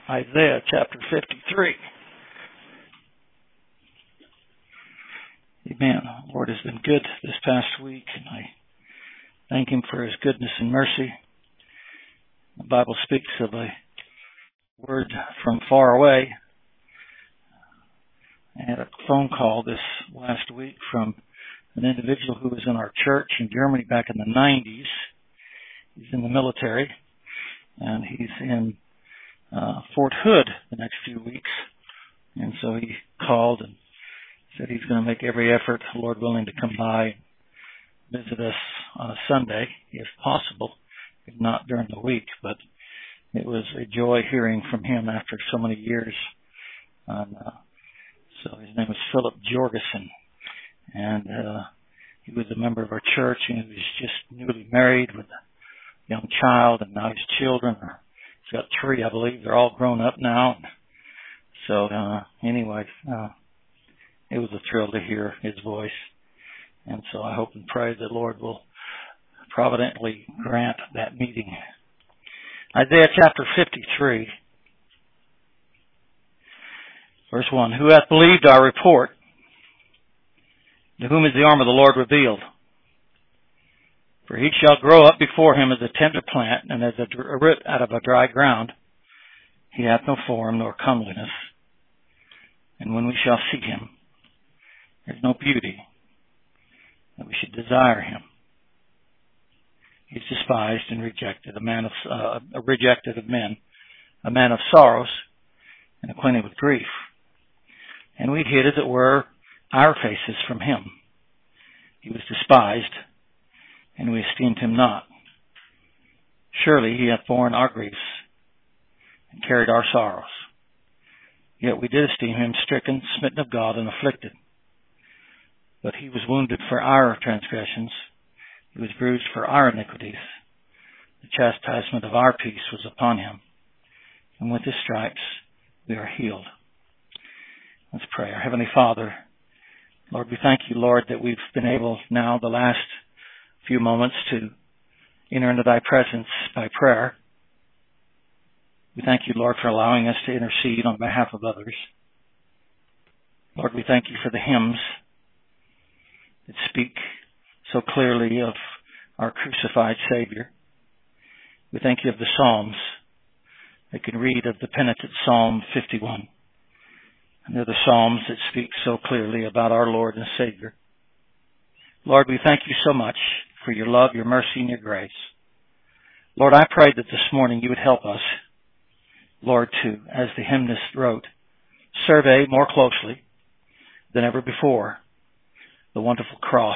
Isaiah chapter 53. Amen. The Lord has been good this past week, and I thank Him for His goodness and mercy. The Bible speaks of a word from far away. I had a phone call this last week from an individual who was in our church in Germany back in the 90s. He's in the military, and he's in Fort Hood the next few weeks. And so he called and said he's going to make every effort, Lord willing, to come by and visit us on a Sunday, if possible, if not during the week. But it was a joy hearing from him after so many years. So his name was Philip Jorgensen, and he was a member of our church, and he was just newly married with a young child, and now his children he's got 3, I believe. They're all grown up now. So anyway, it was a thrill to hear his voice. And so I hope and pray the Lord will providently grant that meeting. Isaiah chapter 53, verse 1. Who hath believed our report? To whom is the arm of the Lord revealed? For he shall grow up before him as a tender plant, and as a root out of a dry ground. He hath no form nor comeliness. And when we shall see him, there is no beauty that we should desire him. He is despised and rejected, rejected of men, a man of sorrows and acquainted with grief. And we hid, as it were, our faces from him. He was despised, and we esteemed him not. Surely he hath borne our griefs and carried our sorrows. Yet we did esteem him stricken, smitten of God, and afflicted. But he was wounded for our transgressions. He was bruised for our iniquities. The chastisement of our peace was upon him, and with his stripes we are healed. Let's pray. Our Heavenly Father, Lord, we thank you, Lord, that we've been able now the last few moments to enter into thy presence by prayer. We thank you, Lord, for allowing us to intercede on behalf of others. Lord, we thank you for the hymns that speak so clearly of our crucified Savior. We thank you of the Psalms that can read of the penitent Psalm 51. And they're the Psalms that speak so clearly about our Lord and Savior. Lord, we thank you so much for your love, your mercy, and your grace. Lord, I pray that this morning you would help us, Lord, to, as the hymnist wrote, survey more closely than ever before the wonderful cross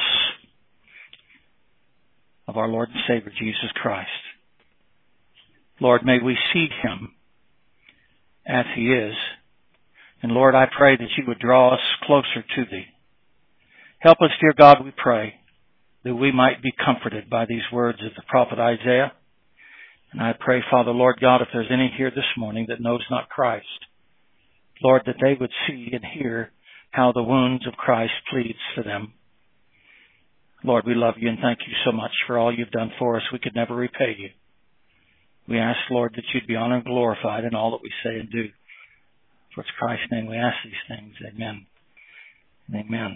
of our Lord and Savior, Jesus Christ. Lord, may we see him as he is. And Lord, I pray that you would draw us closer to thee. Help us, dear God, we pray, that we might be comforted by these words of the prophet Isaiah. And I pray, Father, Lord God, if there's any here this morning that knows not Christ, Lord, that they would see and hear how the wounds of Christ pleads for them. Lord, we love you and thank you so much for all you've done for us. We could never repay you. We ask, Lord, that you'd be honored and glorified in all that we say and do. For it's Christ's name we ask these things. Amen. And amen.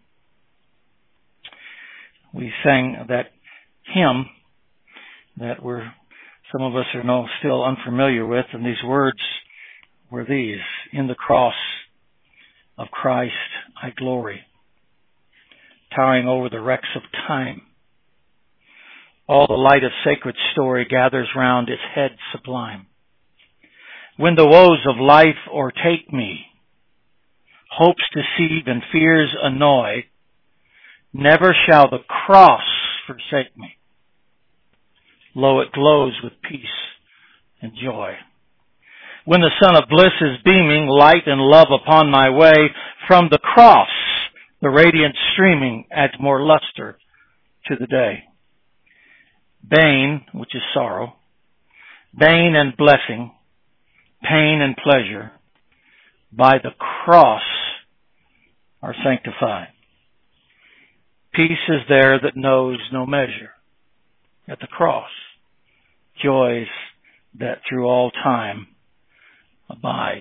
We sang that hymn that some of us are still unfamiliar with, and these words were these: in the cross of Christ I glory, towering over the wrecks of time. All the light of sacred story gathers round its head sublime. When the woes of life o'ertake me, hopes deceive and fears annoy, never shall the cross forsake me. Lo, it glows with peace and joy. When the sun of bliss is beaming light and love upon my way, from the cross the radiance streaming adds more luster to the day. Bane, which is sorrow, bane and blessing, pain and pleasure, by the cross are sanctified. Peace is there that knows no measure at the cross. Joys that through all time abide.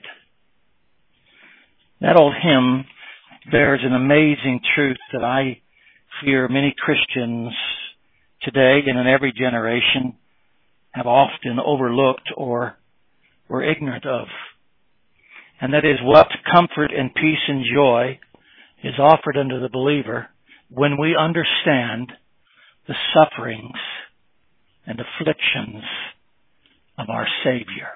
That old hymn bears an amazing truth that I fear many Christians today and in every generation have often overlooked or were ignorant of. And that is, what comfort and peace and joy is offered unto the believer when we understand the sufferings and afflictions of our Savior.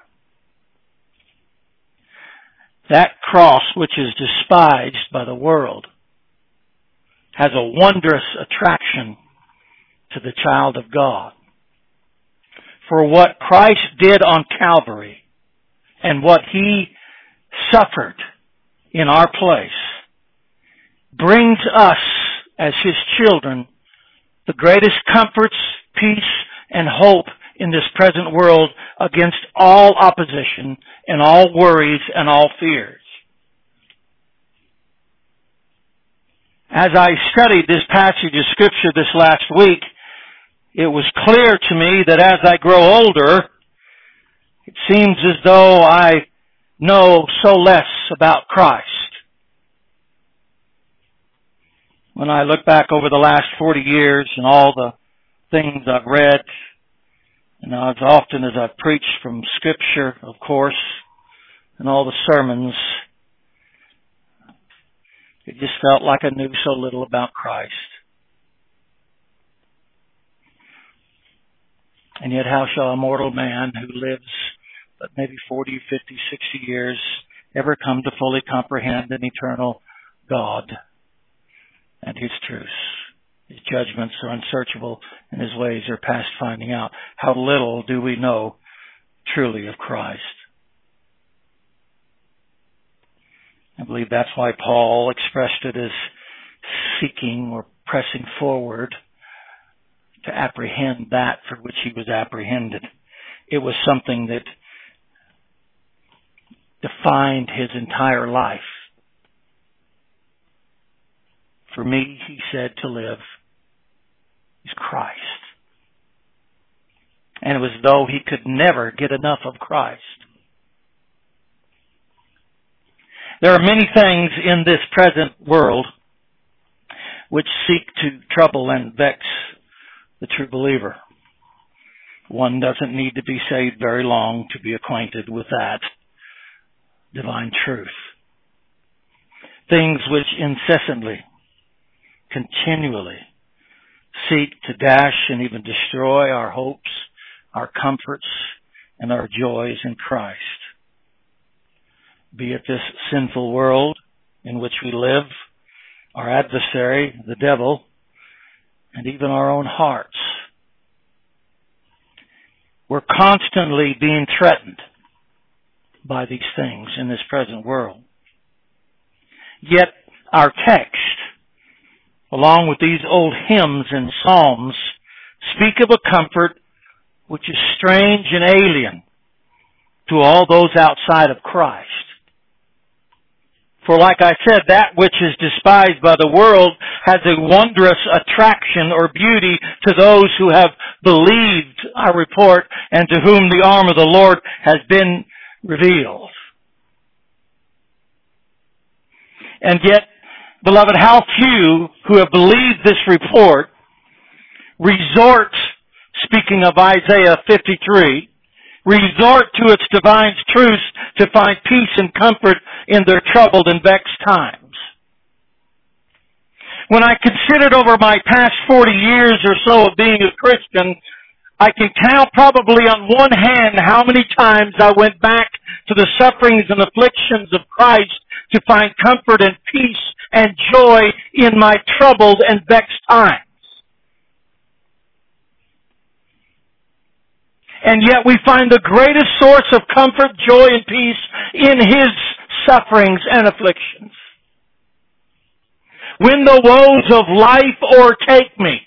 That cross, which is despised by the world, has a wondrous attraction to the child of God. For what Christ did on Calvary and what He suffered in our place brings us, as His children, the greatest comforts, peace, and hope in this present world against all opposition and all worries and all fears. As I studied this passage of Scripture this last week, it was clear to me that as I grow older, it seems as though I know so less about Christ. When I look back over the last 40 years and all the things I've read, and as often as I've preached from Scripture, of course, and all the sermons, it just felt like I knew so little about Christ. And yet how shall a mortal man who lives but maybe 40, 50, 60 years ever come to fully comprehend an eternal God and His truths? His judgments are unsearchable and His ways are past finding out. How little do we know truly of Christ? I believe that's why Paul expressed it as seeking or pressing forward to apprehend that for which he was apprehended. It was something that defined his entire life. For me, he said, to live is Christ. And it was as though he could never get enough of Christ. There are many things in this present world which seek to trouble and vex the true believer. One doesn't need to be saved very long to be acquainted with that divine truth. Things which incessantly, continually seek to dash and even destroy our hopes, our comforts, and our joys in Christ. Be it this sinful world in which we live, our adversary, the devil, and even our own hearts. We're constantly being threatened by these things in this present world. Yet our text, along with these old hymns and psalms, speak of a comfort which is strange and alien to all those outside of Christ. For like I said, that which is despised by the world has a wondrous attraction or beauty to those who have believed our report and to whom the arm of the Lord has been revealed. And yet, beloved, how few who have believed this report resort, speaking of Isaiah 53, resort to its divine truths to find peace and comfort in their troubled and vexed times. When I considered over my past 40 years or so of being a Christian, I can count probably on one hand how many times I went back to the sufferings and afflictions of Christ to find comfort and peace and joy in my troubled and vexed times. And yet we find the greatest source of comfort, joy, and peace in His sufferings and afflictions. When the woes of life o'ertake me,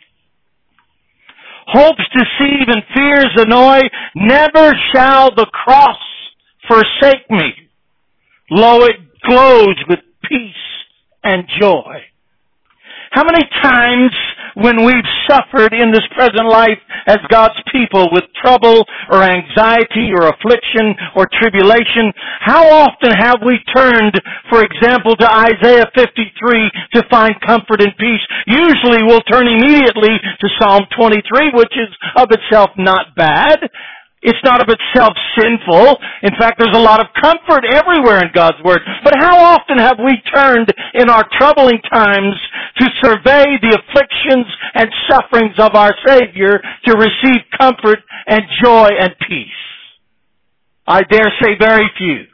hopes deceive and fears annoy, never shall the cross forsake me. Lo, it glows with peace and joy. How many times when we've suffered in this present life as God's people with trouble or anxiety or affliction or tribulation, how often have we turned, for example, to Isaiah 53 to find comfort and peace? Usually we'll turn immediately to Psalm 23, which is of itself not bad. It's not of itself sinful. In fact, there's a lot of comfort everywhere in God's Word. But how often have we turned in our troubling times to survey the afflictions and sufferings of our Savior to receive comfort and joy and peace? I dare say very few.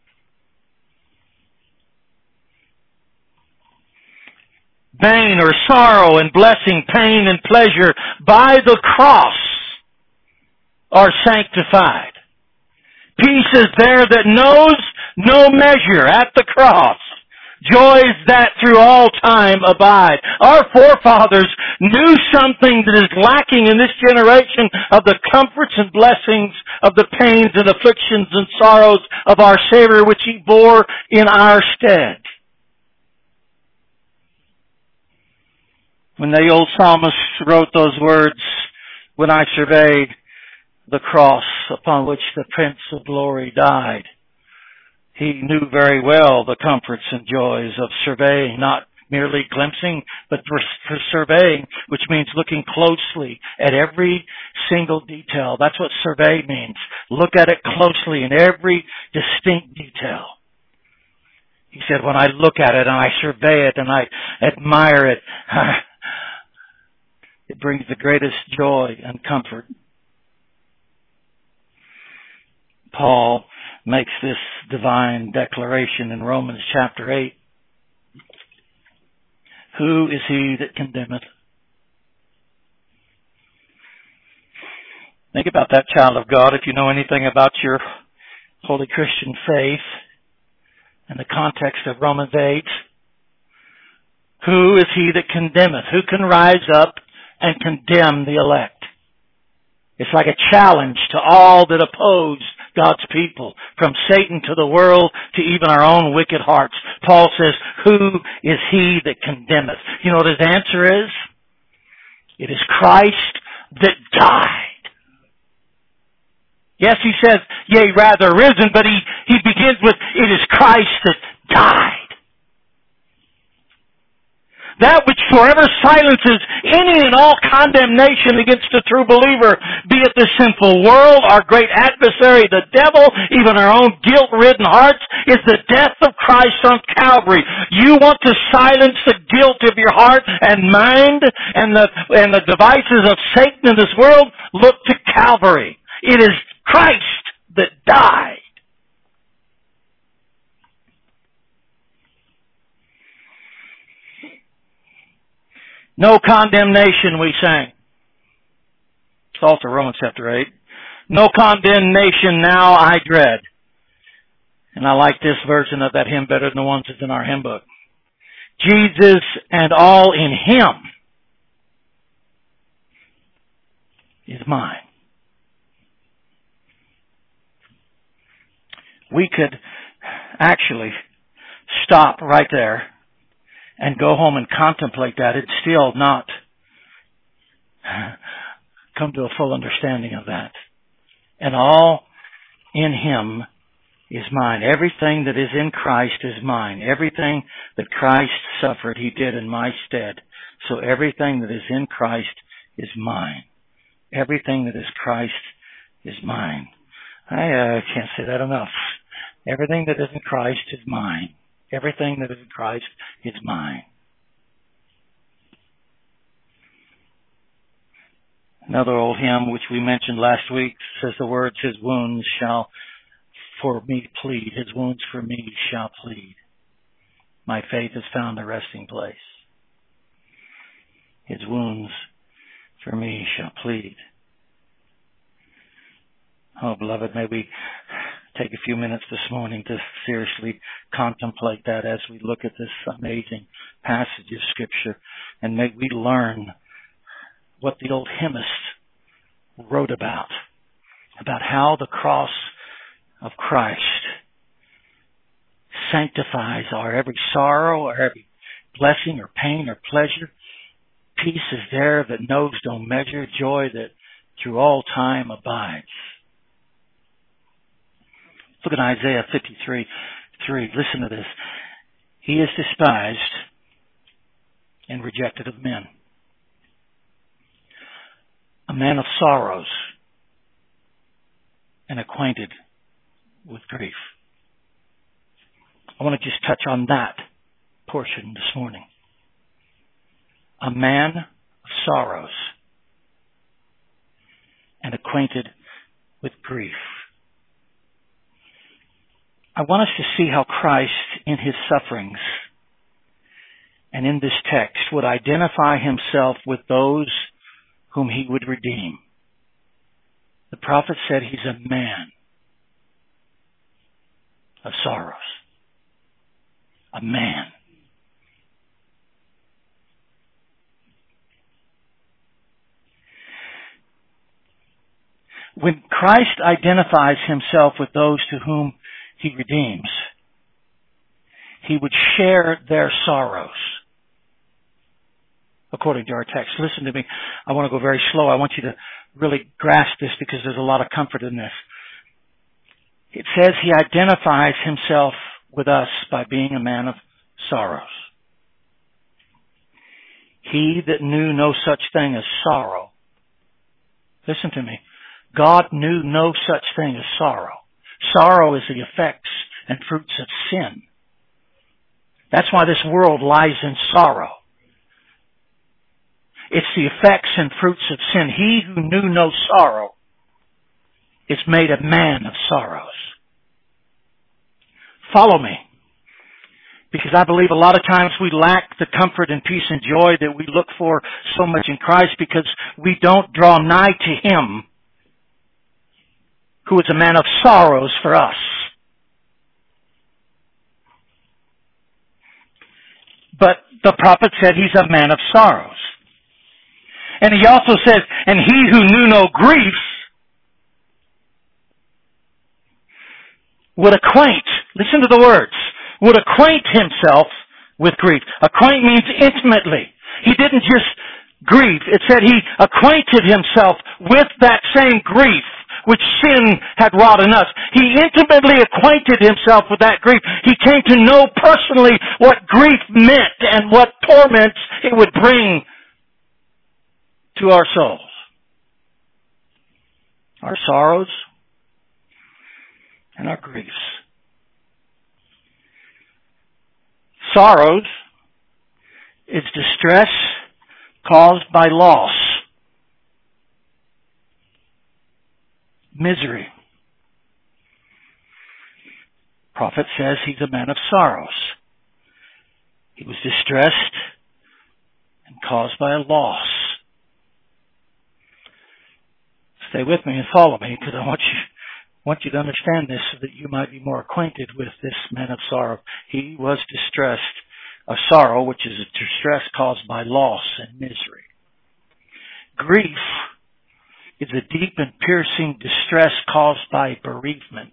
Pain or sorrow and blessing, pain and pleasure by the cross are sanctified. Peace is there that knows no measure at the cross. Joys that through all time abide. Our forefathers knew something that is lacking in this generation of the comforts and blessings of the pains and afflictions and sorrows of our Savior, which He bore in our stead. When the old psalmist wrote those words, when I surveyed the cross upon which the Prince of Glory died, he knew very well the comforts and joys of surveying, not merely glimpsing, but for surveying, which means looking closely at every single detail. That's what survey means. Look at it closely in every distinct detail. He said, when I look at it and I survey it and I admire it, it brings the greatest joy and comfort. Paul makes this divine declaration in Romans chapter 8. Who is he that condemneth? Think about that, child of God, if you know anything about your holy Christian faith and the context of Romans 8. Who is he that condemneth? Who can rise up and condemn the elect? It's like a challenge to all that oppose God's people, from Satan to the world to even our own wicked hearts. Paul says, who is he that condemneth? You know what his answer is? It is Christ that died. Yes, he says, yea, rather risen, but he begins with, it is Christ that died. That which forever silences any and all condemnation against a true believer, be it the sinful world, our great adversary, the devil, even our own guilt-ridden hearts, is the death of Christ on Calvary. You want to silence the guilt of your heart and mind and the devices of Satan in this world? Look to Calvary. It is Christ that died. No condemnation, we sang. It's also Romans chapter 8. No condemnation now I dread. And I like this version of that hymn better than the ones that's in our hymn book. Jesus and all in Him is mine. We could actually stop right there and go home and contemplate that. It's still not come to a full understanding of that. And all in Him is mine. Everything that is in Christ is mine. Everything that Christ suffered, He did in my stead. So everything that is in Christ is mine. Everything that is Christ is mine. I can't say that enough. Everything that is in Christ is mine. Everything that is in Christ is mine. Another old hymn which we mentioned last week says the words, His wounds shall for me plead. His wounds for me shall plead. My faith has found a resting place. His wounds for me shall plead. Oh, beloved, may we take a few minutes this morning to seriously contemplate that as we look at this amazing passage of Scripture. And may we learn what the old hymnist wrote about how the cross of Christ sanctifies our every sorrow, our every blessing or pain or pleasure, Peace is there that knows no measure, joy that through all time abides. Look at Isaiah 53:3. Listen to this. He is despised and rejected of men, a man of sorrows and acquainted with grief. I want to just touch on that portion this morning. A man of sorrows and acquainted with grief. I want us to see how Christ, in his sufferings and in this text, would identify himself with those whom he would redeem. The prophet said he's a man of sorrows. A man. When Christ identifies himself with those to whom he redeems, he would share their sorrows. According to our text. Listen to me. I want to go very slow. I want you to really grasp this because there's a lot of comfort in this. It says he identifies himself with us by being a man of sorrows. He that knew no such thing as sorrow. Listen to me. God knew no such thing as sorrow. Sorrow is the effects and fruits of sin. That's why this world lies in sorrow. It's the effects and fruits of sin. He who knew no sorrow is made a man of sorrows. Follow me. Because I believe a lot of times we lack the comfort and peace and joy that we look for so much in Christ because we don't draw nigh to him who is a man of sorrows for us. But the prophet said he's a man of sorrows. And he also says, and he who knew no grief would acquaint, listen to the words, would acquaint himself with grief. Acquaint means intimately. He didn't just grieve. It said he acquainted himself with that same grief which sin had wrought in us. He intimately acquainted himself with that grief. He came to know personally what grief meant and what torments it would bring to our souls. Our sorrows and our griefs. Sorrows is distress caused by loss. Misery. Prophet says he's a man of sorrows. He was distressed and caused by a loss. Stay with me and follow me because I want you to understand this so that you might be more acquainted with this man of sorrow. He was distressed, a sorrow which is a distress caused by loss and misery. Grief is a deep and piercing distress caused by bereavement.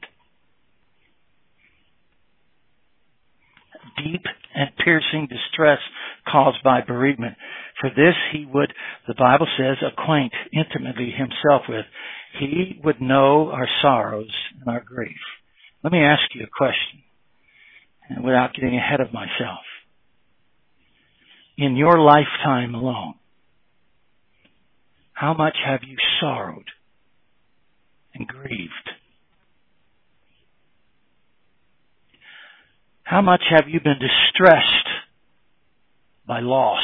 Deep and piercing distress caused by bereavement. For this he would, the Bible says, acquaint intimately himself with. He would know our sorrows and our grief. Let me ask you a question, and without getting ahead of myself. In your lifetime alone, how much have you sorrowed and grieved? How much have you been distressed by loss?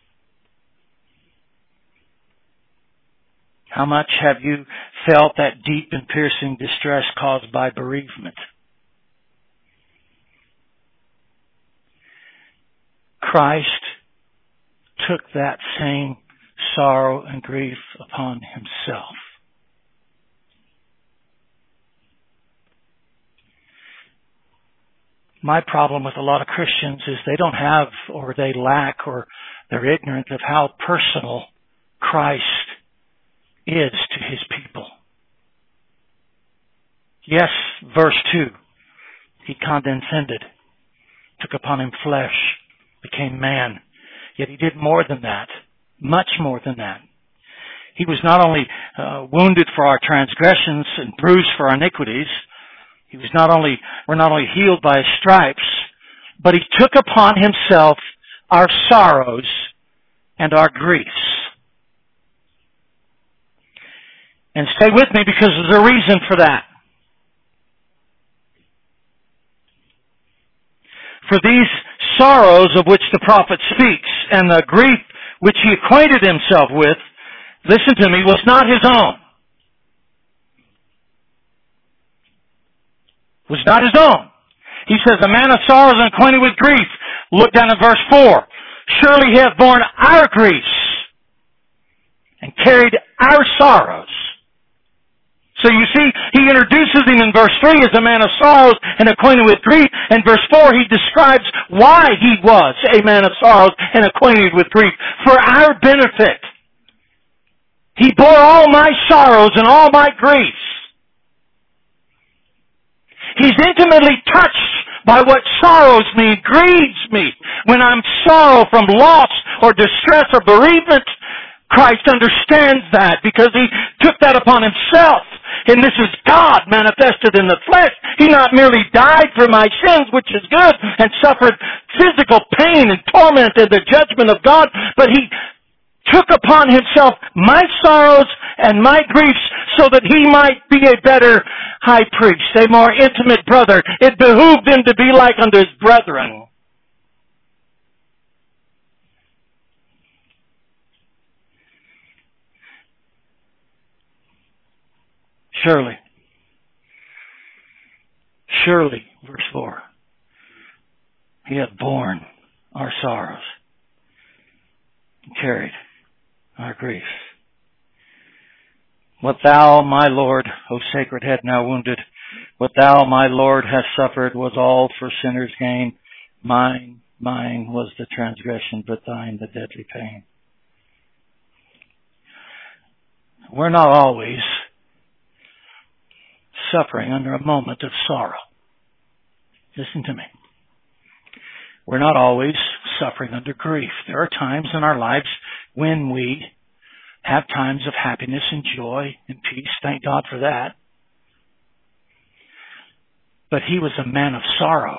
How much have you felt that deep and piercing distress caused by bereavement? Christ took that same sorrow and grief upon himself. My problem with a lot of Christians is they don't have, or they lack, or they're ignorant of how personal Christ is to his people. Yes, verse 2, he condescended, took upon him flesh, became man. Yet he did more than that. Much more than that. He was not only wounded for our transgressions and bruised for our iniquities. We're not only healed by His stripes, but He took upon Himself our sorrows and our griefs. And stay with me because there's a reason for that. For these sorrows of which the prophet speaks and the grief which he acquainted himself with, listen to me, was not his own. Was not his own. He says, a man of sorrows and acquainted with grief. Look down at verse 4. Surely He hath borne our griefs and carried our sorrows. So you see, He introduces Him in verse 3 as a man of sorrows and acquainted with grief. And verse 4, He describes why He was a man of sorrows and acquainted with grief. For our benefit. He bore all my sorrows and all my griefs. He's intimately touched by what sorrows me, grieves me. When I'm sorrow from loss or distress or bereavement, Christ understands that because He took that upon Himself. And this is God manifested in the flesh. He not merely died for my sins, which is good, and suffered physical pain and torment and the judgment of God, but He took upon Himself my sorrows and my griefs so that He might be a better high priest, a more intimate brother. It behooved Him to be like unto His brethren. Surely, verse 4, He hath borne our sorrows and carried our griefs. What Thou, my Lord, O sacred head now wounded, what Thou, my Lord, hast suffered was all for sinners' gain. Mine was the transgression, but Thine the deadly pain. We're not always suffering under a moment of sorrow. Listen to me. We're not always suffering under grief. There are times in our lives when we have times of happiness and joy and peace. Thank God for that. But He was a man of sorrows.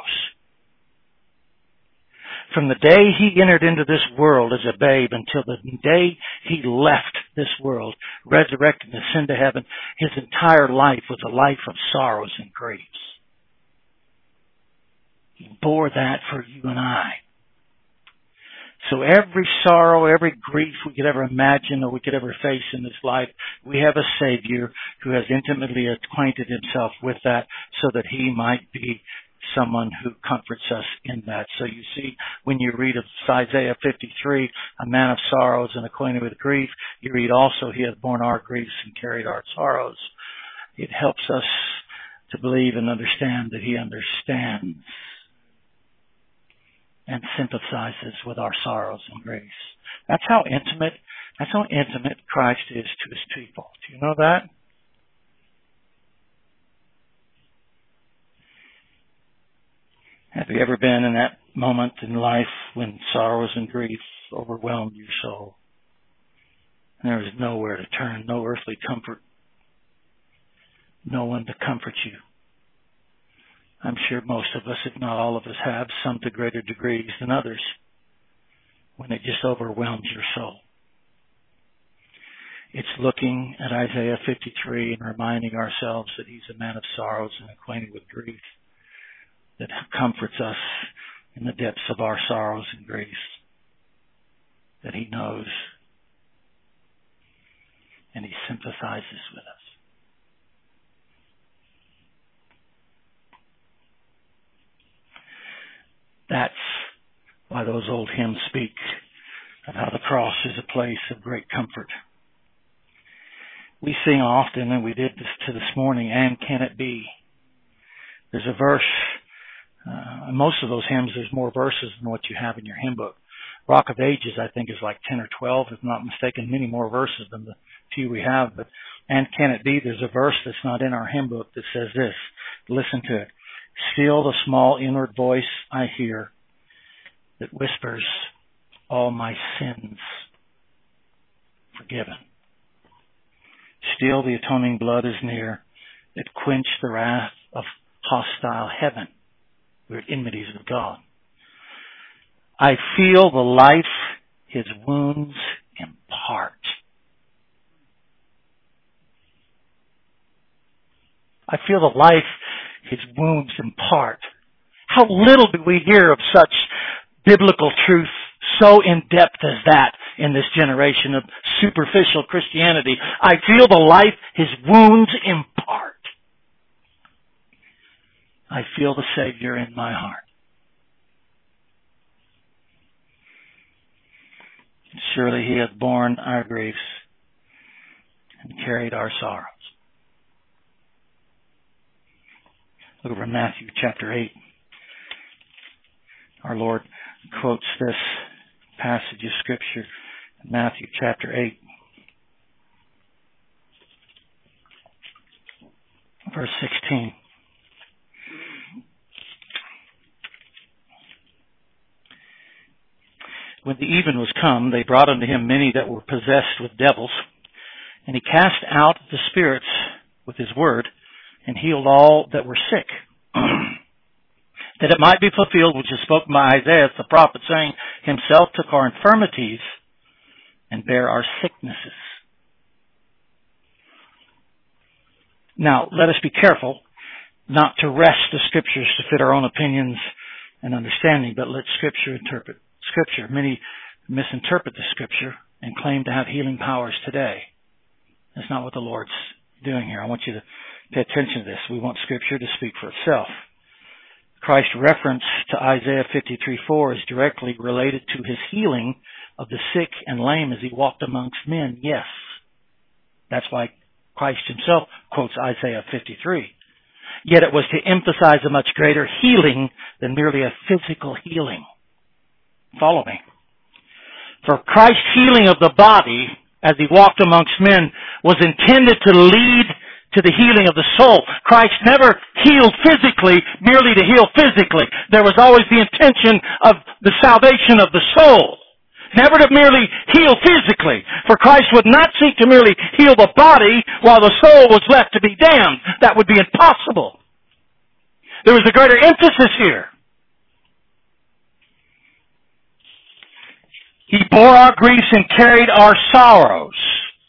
From the day He entered into this world as a babe until the day He left this world, resurrected and ascended to heaven, His entire life was a life of sorrows and griefs. He bore that for you and I. So every sorrow, every grief we could ever imagine or we could ever face in this life, we have a Savior who has intimately acquainted Himself with that so that He might be someone who comforts us in that. So you see, when you read of Isaiah 53, a man of sorrows and acquainted with grief, you read also, He hath borne our griefs and carried our sorrows. It helps us to believe and understand that He understands and sympathizes with our sorrows and griefs. That's how intimate Christ is to His people. Do you know that? Have you ever been in that moment in life when sorrows and grief overwhelmed your soul? And there was nowhere to turn, no earthly comfort, no one to comfort you. I'm sure most of us, if not all of us, have, some to greater degrees than others, when it just overwhelms your soul. It's looking at Isaiah 53 and reminding ourselves that He's a man of sorrows and acquainted with grief, that comforts us in the depths of our sorrows and griefs, that He knows and He sympathizes with us. That's why those old hymns speak of how the cross is a place of great comfort. We sing often, and we did this morning, and can it be? There's a verse, in most of those hymns there's more verses than what you have in your hymn book. Rock of Ages, I think, is like 10 or 12, if not mistaken, many more verses than the few we have. But and can it be? There's a verse that's not in our hymn book that says this. Listen to it. Still the small inward voice I hear that whispers all my sins forgiven. Still the atoning blood is near. It quenched the wrath of hostile heaven. We're at enmities with God. I feel the life His wounds impart. I feel the life His wounds impart. How little do we hear of such biblical truth so in depth as that in this generation of superficial Christianity. I feel the life His wounds impart. I feel the Savior in my heart. Surely He hath borne our griefs and carried our sorrows. Look over Matthew chapter 8. Our Lord quotes this passage of Scripture in Matthew chapter 8, verse 16. When the even was come, they brought unto Him many that were possessed with devils, and He cast out the spirits with His word, and healed all that were sick. That it might be fulfilled which is spoken by Isaiah the prophet, saying, Himself took our infirmities and bare our sicknesses. Now, let us be careful not to wrest the Scriptures to fit our own opinions and understanding, but let Scripture interpret Scripture. Many misinterpret the Scripture and claim to have healing powers today. That's not what the Lord's doing here. I want you to pay attention to this. We want Scripture to speak for itself. Christ's reference to Isaiah 53:4 is directly related to His healing of the sick and lame as He walked amongst men. Yes. That's why Christ Himself quotes Isaiah 53. Yet it was to emphasize a much greater healing than merely a physical healing. Follow me. For Christ's healing of the body as He walked amongst men was intended to lead to the healing of the soul. Christ never healed physically merely to heal physically. There was always the intention of the salvation of the soul. Never to merely heal physically. For Christ would not seek to merely heal the body while the soul was left to be damned. That would be impossible. There was a greater emphasis here. He bore our griefs and carried our sorrows,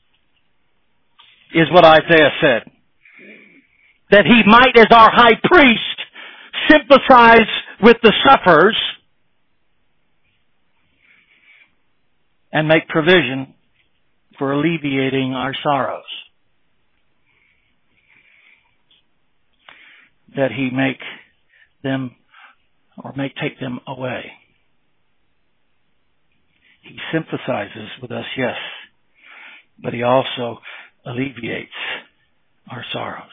is what Isaiah said. That He might, as our high priest, sympathize with the sufferers and make provision for alleviating our sorrows. That He make them, or may take them away. He sympathizes with us, yes, but He also alleviates our sorrows.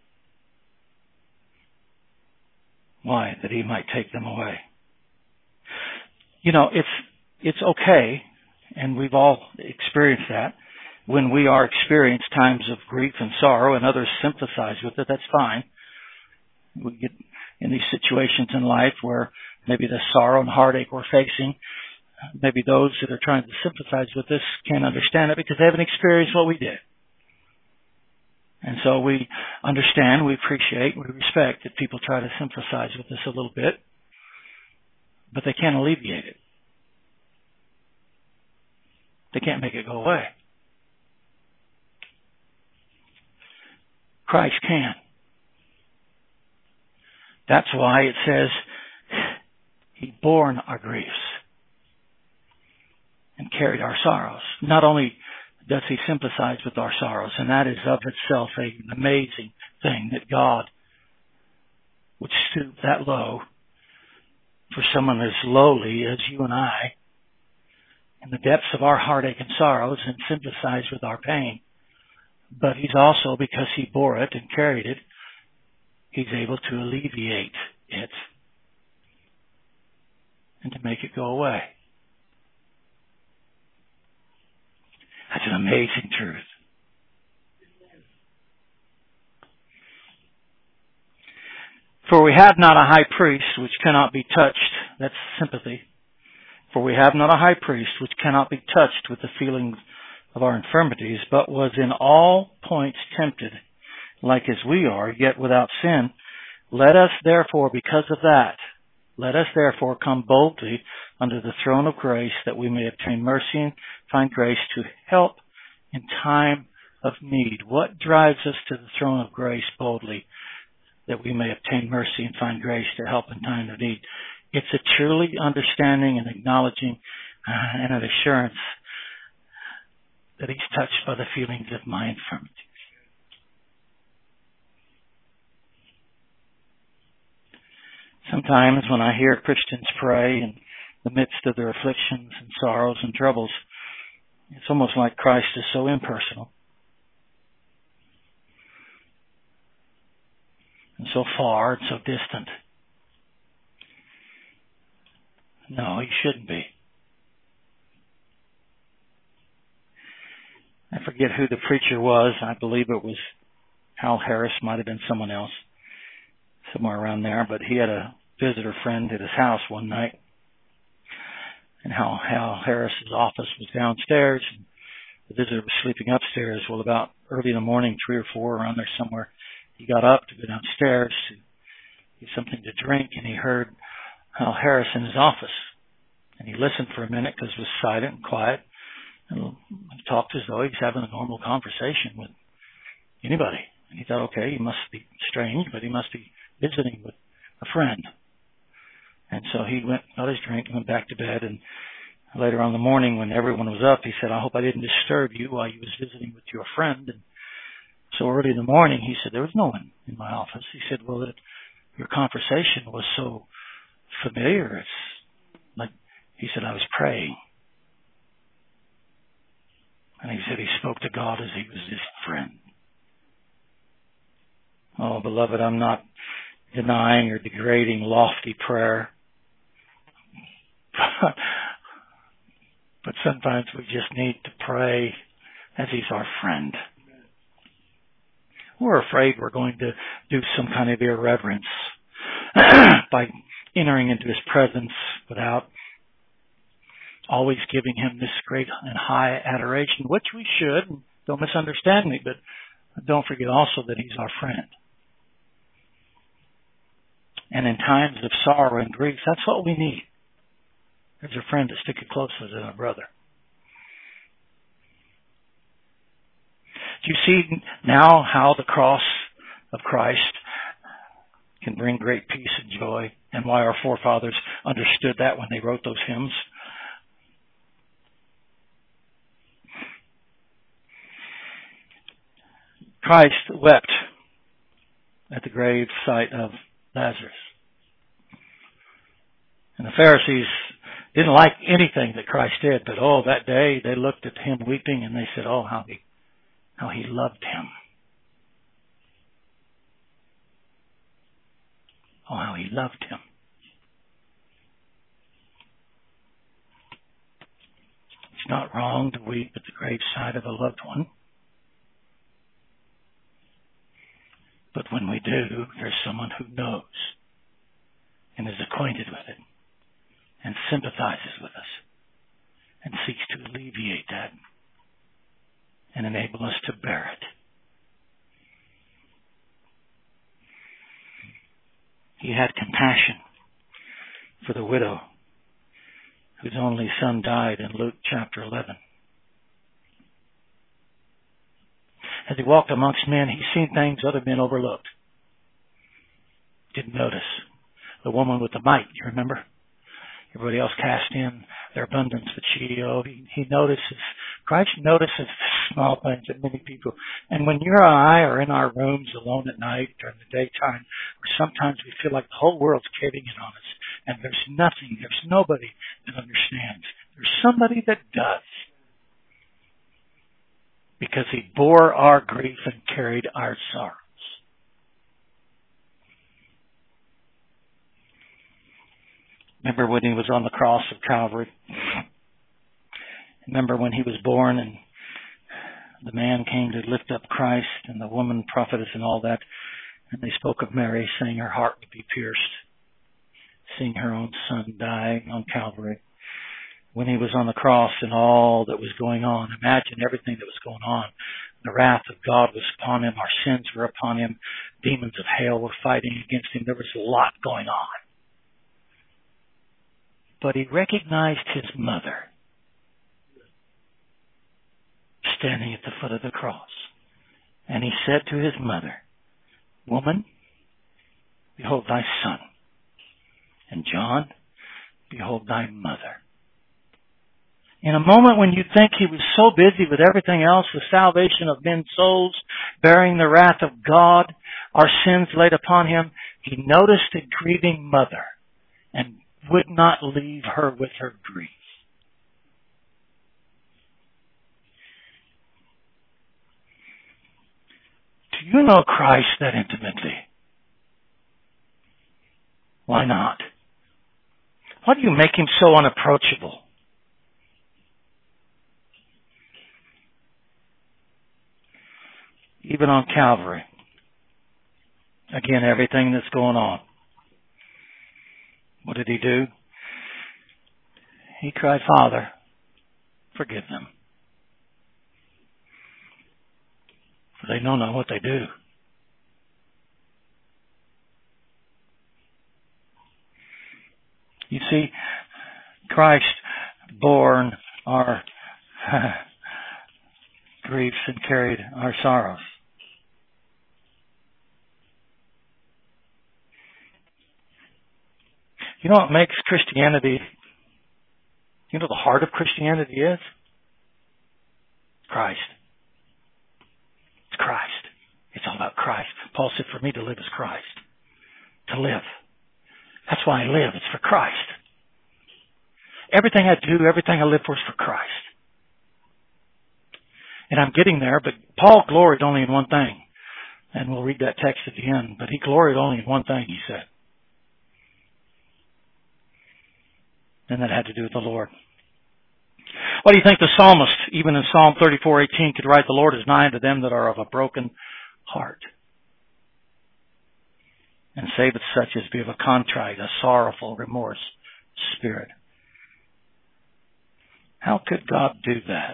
Why? That He might take them away. You know, it's okay, and we've all experienced that, when we are experiencing times of grief and sorrow and others sympathize with it, that's fine. We get in these situations in life where maybe the sorrow and heartache we're facing, maybe those that are trying to sympathize with this can't understand it because they haven't experienced what we did. And so we understand, we appreciate, we respect that people try to sympathize with us a little bit, but they can't alleviate it. They can't make it go away. Christ can. That's why it says He bore our griefs and carried our sorrows. Not only does He sympathize with our sorrows, and that is of itself an amazing thing that God would stoop that low for someone as lowly as you and I in the depths of our heartache and sorrows and sympathize with our pain. But He's also, because He bore it and carried it, He's able to alleviate it and to make it go away. That's an amazing truth. For we have not a high priest which cannot be touched. That's sympathy. For we have not a high priest which cannot be touched with the feelings of our infirmities, but was in all points tempted, like as we are, yet without sin. Let us therefore come boldly under the throne of grace, that we may obtain mercy and find grace to help in time of need. What drives us to the throne of grace boldly? That we may obtain mercy and find grace to help in time of need. It's a truly understanding and acknowledging and an assurance that He's touched by the feelings of my infirmities. Sometimes when I hear Christians pray in the midst of their afflictions and sorrows and troubles, it's almost like Christ is so impersonal and so far and so distant. No, He shouldn't be. I forget who the preacher was. I believe it was Hal Harris, might have been someone else, somewhere around there, but he had a visitor friend at his house one night, and Hal Harris's office was downstairs, and the visitor was sleeping upstairs. Well, about early in the morning, 3 or 4, around there somewhere, he got up to go downstairs to get something to drink, and he heard Hal Harris in his office. And he listened for a minute because it was silent and quiet, and he talked as though he was having a normal conversation with anybody. And he thought, okay, he must be strange, but he must be visiting with a friend. And so he got his drink, and went back to bed. And later on in the morning, when everyone was up, he said, I hope I didn't disturb you while you was visiting with your friend. And so early in the morning, he said, there was no one in my office. He said, well, your conversation was so familiar. It's like, he said, I was praying. And he said he spoke to God as he was his friend. Oh, beloved, I'm not denying or degrading lofty prayer. But sometimes we just need to pray as He's our friend. We're afraid we're going to do some kind of irreverence by entering into His presence without always giving Him this great and high adoration, which we should. Don't misunderstand me, but don't forget also that He's our friend. And in times of sorrow and grief, that's what we need. There's a friend to stick it closer than a brother. Do you see now how the cross of Christ can bring great peace and joy, and why our forefathers understood that when they wrote those hymns? Christ wept at the grave site of Lazarus. And the Pharisees didn't like anything that Christ did, but that day they looked at Him weeping and they said, how He loved Him. Oh, how He loved Him. It's not wrong to weep at the graveside of a loved one. But when we do, there's someone who knows and is acquainted with it and sympathizes with us and seeks to alleviate that and enable us to bear it. He had compassion for the widow whose only son died in Luke chapter 11. As He walked amongst men, He seen things other men overlooked. Didn't notice. The woman with the mite, you remember? Everybody else cast in their abundance, but he notices. Christ notices small things that many people. And when you and I are in our rooms alone at night during the daytime, where sometimes we feel like the whole world's caving in on us, and there's nobody that understands. There's somebody that does. Because He bore our grief and carried our sorrows. Remember when He was on the cross of Calvary? Remember when He was born and the man came to lift up Christ and the woman prophetess and all that, and they spoke of Mary, saying her heart would be pierced, seeing her own son die on Calvary. when He was on the cross and all that was going on. Imagine everything that was going on. The wrath of God was upon Him. Our sins were upon Him. Demons of hell were fighting against Him. There was a lot going on. But He recognized His mother standing at the foot of the cross. And He said to His mother, "Woman, behold thy son. And John, behold thy mother." In a moment when you think He was so busy with everything else, the salvation of men's souls, bearing the wrath of God, our sins laid upon Him, He noticed a grieving mother and would not leave her with her grief. Do you know Christ that intimately? Why not? Why do you make Him so unapproachable? Even on Calvary. Again, everything that's going on. What did He do? He cried, "Father, forgive them, for they know not what they do." You see, Christ bore our griefs and carried our sorrows. You know what makes Christianity, you know the heart of Christianity is? Christ. It's Christ. It's all about Christ. Paul said, "For me to live is Christ." To live. That's why I live. It's for Christ. Everything I do, everything I live for is for Christ. And I'm getting there, but Paul gloried only in one thing. And we'll read that text at the end. But he gloried only in one thing, he said. And that had to do with the Lord. Why do you think the psalmist, even in Psalm 34:18, could write, "The Lord is nigh unto them that are of a broken heart, and saveth such as be of a contrite, a sorrowful, remorse spirit"? How could God do that?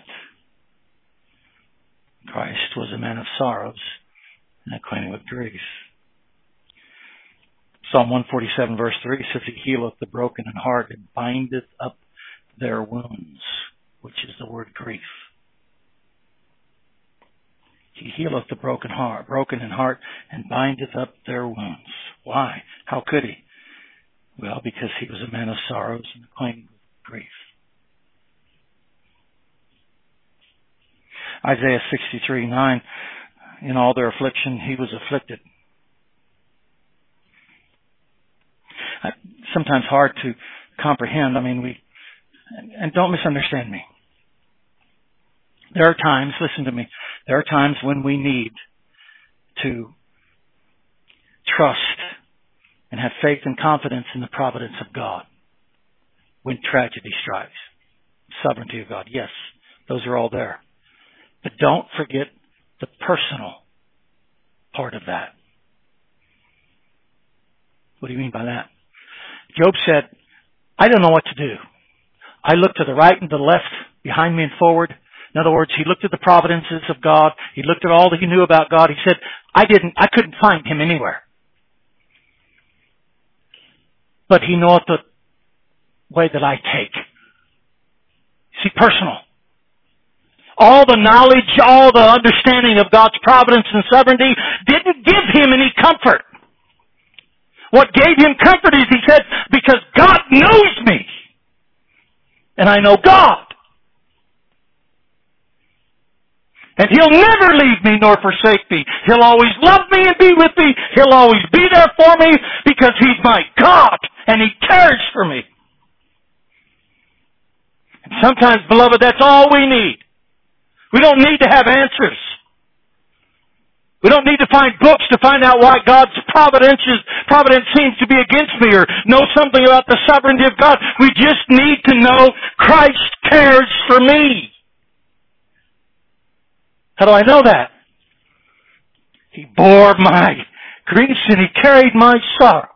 Christ was a man of sorrows and acquainted with grief. Psalm 147 verse 3 says, "He healeth the broken in heart and bindeth up their wounds," which is the word grief. He healeth the broken in heart, and bindeth up their wounds. Why? How could He? Well, because He was a man of sorrows and acquainted with grief. Isaiah 63:9, "In all their affliction He was afflicted." Sometimes hard to comprehend. And don't misunderstand me. There are times, listen to me, there are times when we need to trust and have faith and confidence in the providence of God when tragedy strikes. Sovereignty of God, yes, those are all there. But don't forget the personal part of that. What do you mean by that? Job said, "I don't know what to do. I looked to the right and to the left, behind me and forward." In other words, he looked at the providences of God. He looked at all that he knew about God. He said, I couldn't find Him anywhere. But He knoweth the way that I take. See, personal. All the knowledge, all the understanding of God's providence and sovereignty didn't give him any comfort. What gave him comfort is he said, because God knows me. And I know God. And He'll never leave me nor forsake me. He'll always love me and be with me. He'll always be there for me because He's my God and He cares for me. And sometimes, beloved, that's all we need. We don't need to have answers. We don't need to find books to find out why God's providence seems to be against me or know something about the sovereignty of God. We just need to know Christ cares for me. How do I know that? He bore my griefs and He carried my sorrows.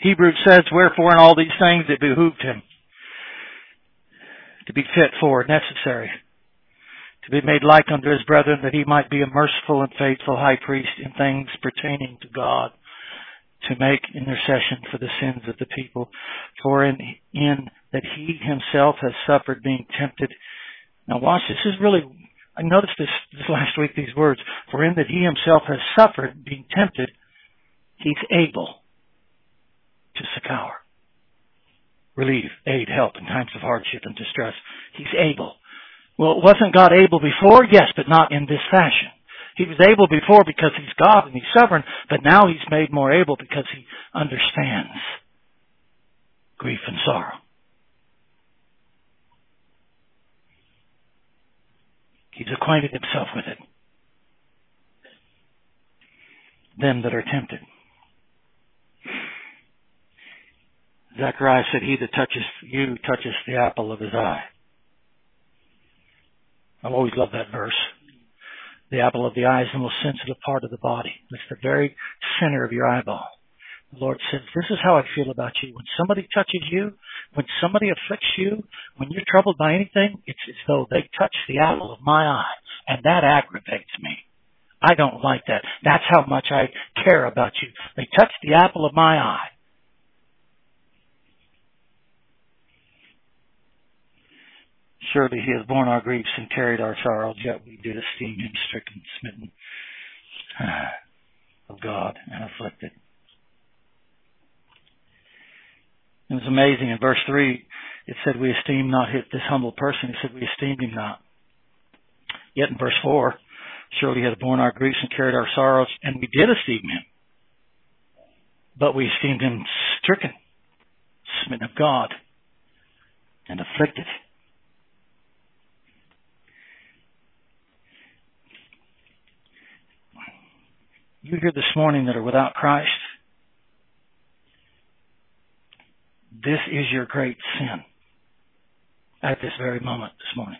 Hebrews says, wherefore in all these things it behooved him to be fit for, necessary, to be made like unto his brethren, that he might be a merciful and faithful high priest in things pertaining to God, to make intercession for the sins of the people. For in that he himself has suffered being tempted. Now watch, this is really, I noticed this last week, these words. For in that he himself has suffered being tempted, he's able to succor, relieve, aid, help in times of hardship and distress. He's able. Well, wasn't God able before? Yes, but not in this fashion. He was able before because he's God and he's sovereign, but now he's made more able because he understands grief and sorrow. He's acquainted himself with it. Them that are tempted. Zechariah said, he that touches you touches the apple of his eye. I've always loved that verse. The apple of the eye is the most sensitive part of the body. It's the very center of your eyeball. The Lord says, this is how I feel about you. When somebody touches you, when somebody afflicts you, when you're troubled by anything, it's as though they touch the apple of my eye. And that aggravates me. I don't like that. That's how much I care about you. They touch the apple of my eye. Surely he has borne our griefs and carried our sorrows, yet we did esteem him stricken, smitten of God, and afflicted. It was amazing. In verse 3, it said, we esteem not this humble person. It said, we esteemed him not. Yet in verse 4, surely he has borne our griefs and carried our sorrows, and we did esteem him. But we esteemed him stricken, smitten of God, and afflicted. You here this morning that are without Christ, this is your great sin at this very moment this morning.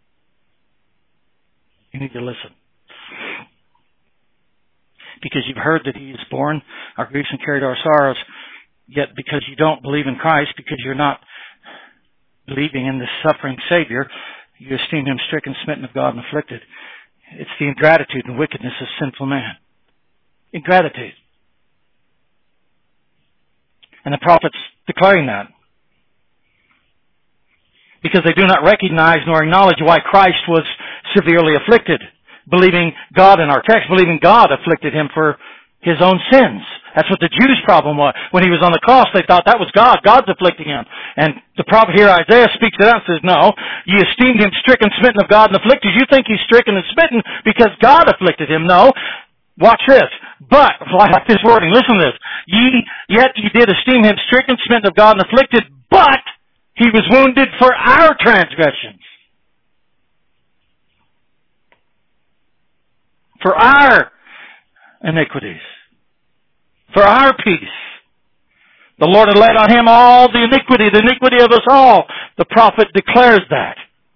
You need to listen. Because you've heard that he has borne our griefs and carried our sorrows, yet because you don't believe in Christ, because you're not believing in this suffering Savior, you esteem him stricken, smitten of God, and afflicted. It's the ingratitude and wickedness of sinful man. Ingratitude. And the prophets declaring that. Because they do not recognize nor acknowledge why Christ was severely afflicted. Believing God in our text, believing God afflicted him for his own sins. That's what the Jews' problem was. When he was on the cross, they thought that was God. God's afflicting him. And the prophet here, Isaiah, speaks it out and says, no, ye esteemed him stricken, smitten of God, and afflicted. You think he's stricken and smitten because God afflicted him. No. Watch this. But, I like this wording, listen to this. Yet ye did esteem him stricken, smitten of God, and afflicted, but he was wounded for our transgressions. For our iniquities. For our peace. The Lord had laid on him all the iniquity of us all. The prophet declares that.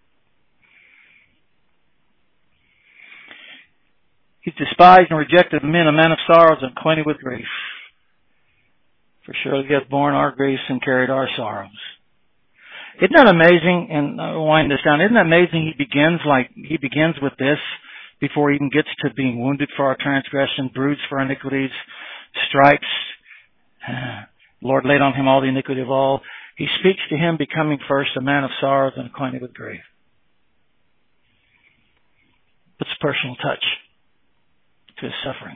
He's despised and rejected of men, a man of sorrows and acquainted with grief. For surely he hath borne our griefs and carried our sorrows. Isn't that amazing? And I'll wind this down. Isn't that amazing? He begins with this before he even gets to being wounded for our transgression, bruised for our iniquities, stripes. Lord laid on him all the iniquity of all. He speaks to him becoming first a man of sorrows and acquainted with grief. Puts a personal touch to his sufferings.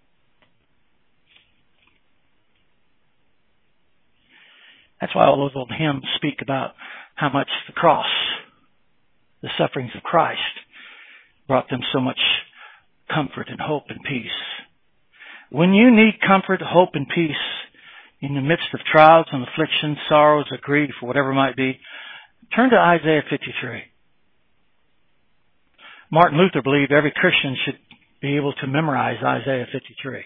That's why all those old hymns speak about how much the cross, the sufferings of Christ, brought them so much comfort and hope and peace. When you need comfort, hope, and peace in the midst of trials and afflictions, sorrows, or grief, or whatever it might be, turn to Isaiah 53. Martin Luther believed every Christian should be able to memorize Isaiah 53.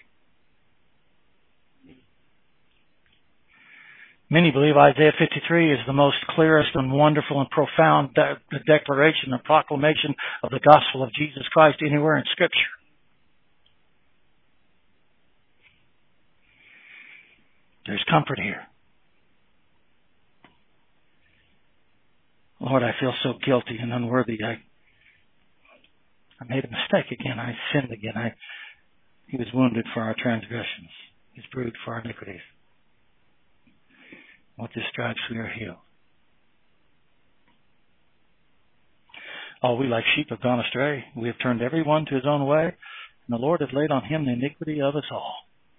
Many believe Isaiah 53 is the most clearest and wonderful and profound declaration and proclamation of the gospel of Jesus Christ anywhere in Scripture. There's comfort here. Lord, I feel so guilty and unworthy. I made a mistake again. I sinned again. He was wounded for our transgressions. He was bruised for our iniquities. With His stripes we are healed. All we like sheep have gone astray. We have turned every one to his own way, and the Lord hath laid on Him the iniquity of us all.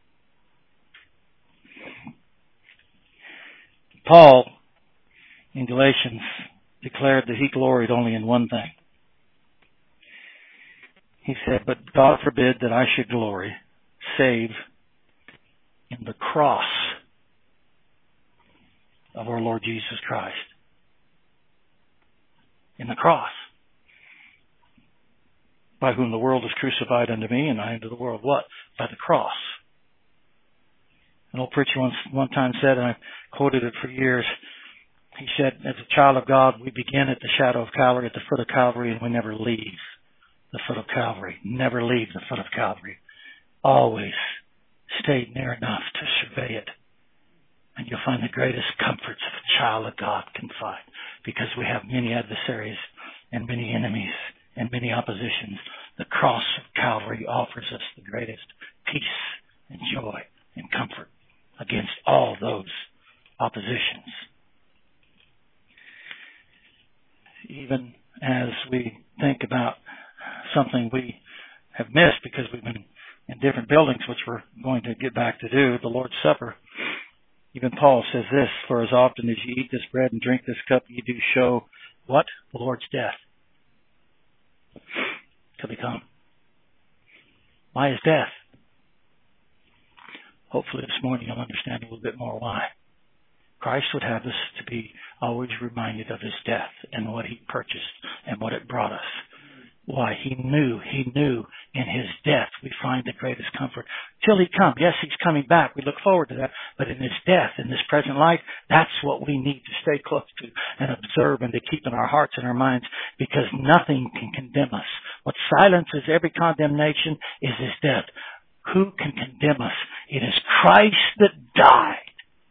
Paul, in Galatians, declared that he gloried only in one thing. He said, but God forbid that I should glory, save in the cross of our Lord Jesus Christ. In the cross. By whom the world is crucified unto me, and I unto the world. What? By the cross. An old preacher one time said, and I quoted it for years, he said, as a child of God, we begin at the shadow of Calvary, at the foot of Calvary, and we never leave the foot of Calvary. Never leave the foot of Calvary. Always stay near enough to survey it. And you'll find the greatest comforts of a child of God can find, because we have many adversaries and many enemies and many oppositions. The cross of Calvary offers us the greatest peace and joy and comfort against all those oppositions. Even as we think about something we have missed because we've been in different buildings, which we're going to get back to do, the Lord's Supper. Even Paul says this, for as often as you eat this bread and drink this cup, you do show what? The Lord's death. Till He come. Why His death? Hopefully this morning you'll understand a little bit more why. Christ would have us to be always reminded of His death and what He purchased and what it brought us. Why? He knew in His death we find the greatest comfort. Till He come. Yes, He's coming back. We look forward to that. But in His death, in this present life, that's what we need to stay close to and observe and to keep in our hearts and our minds, because nothing can condemn us. What silences every condemnation is His death. Who can condemn us? It is Christ that died.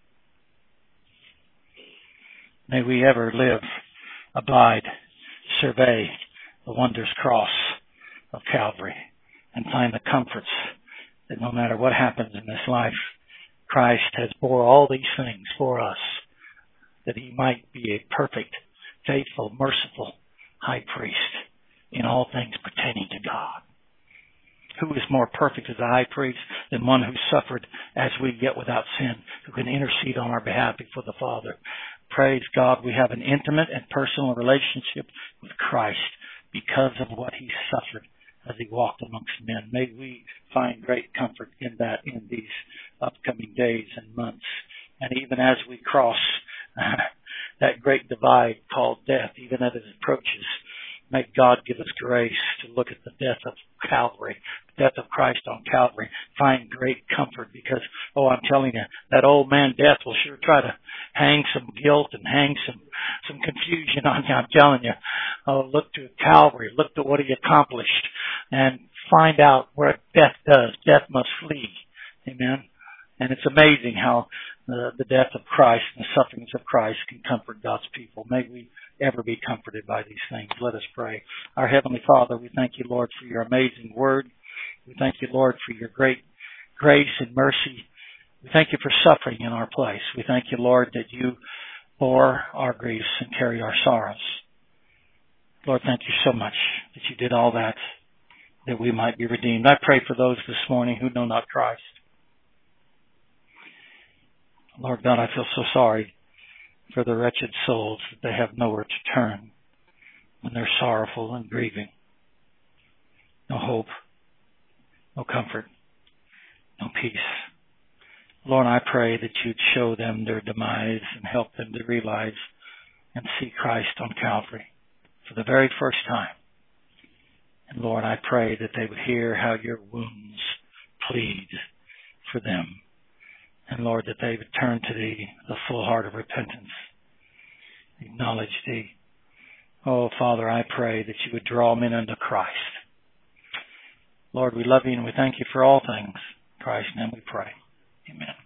May we ever live, abide, survey the wondrous cross of Calvary and find the comforts that no matter what happens in this life, Christ has bore all these things for us, that He might be a perfect, faithful, merciful high priest in all things pertaining to God. Who is more perfect as a high priest than one who suffered as we yet without sin, who can intercede on our behalf before the Father? Praise God, we have an intimate and personal relationship with Christ because of what He suffered as He walked amongst men. May we find great comfort in that in these upcoming days and months. And even as we cross that great divide called death, even as it approaches, may God give us grace to look at the death of Calvary, the death of Christ on Calvary, find great comfort, because, I'm telling you, that old man death will sure try to hang some guilt and hang some confusion on you. I'm telling you, look to Calvary, look to what He accomplished, and find out what death does. Death must flee. Amen. And it's amazing how the death of Christ and the sufferings of Christ can comfort God's people. May we ever be comforted by these things. Let us pray. Our Heavenly Father, we thank You, Lord, for Your amazing word. We thank You, Lord, for Your great grace and mercy. We thank You for suffering in our place. We thank You, Lord, that You bore our griefs and carried our sorrows. Lord, thank You so much that You did all that we might be redeemed. I pray for those this morning who know not Christ. Lord God, I feel so sorry for the wretched souls that they have nowhere to turn when they're sorrowful and grieving. No hope, no comfort, no peace. Lord, I pray that You'd show them their demise and help them to realize and see Christ on Calvary for the very first time. And Lord, I pray that they would hear how Your wounds plead for them. And Lord, that they would turn to Thee, the full heart of repentance, acknowledge Thee. Oh, Father, I pray that You would draw men unto Christ. Lord, we love You and we thank You for all things. In Christ's name we pray. Amen.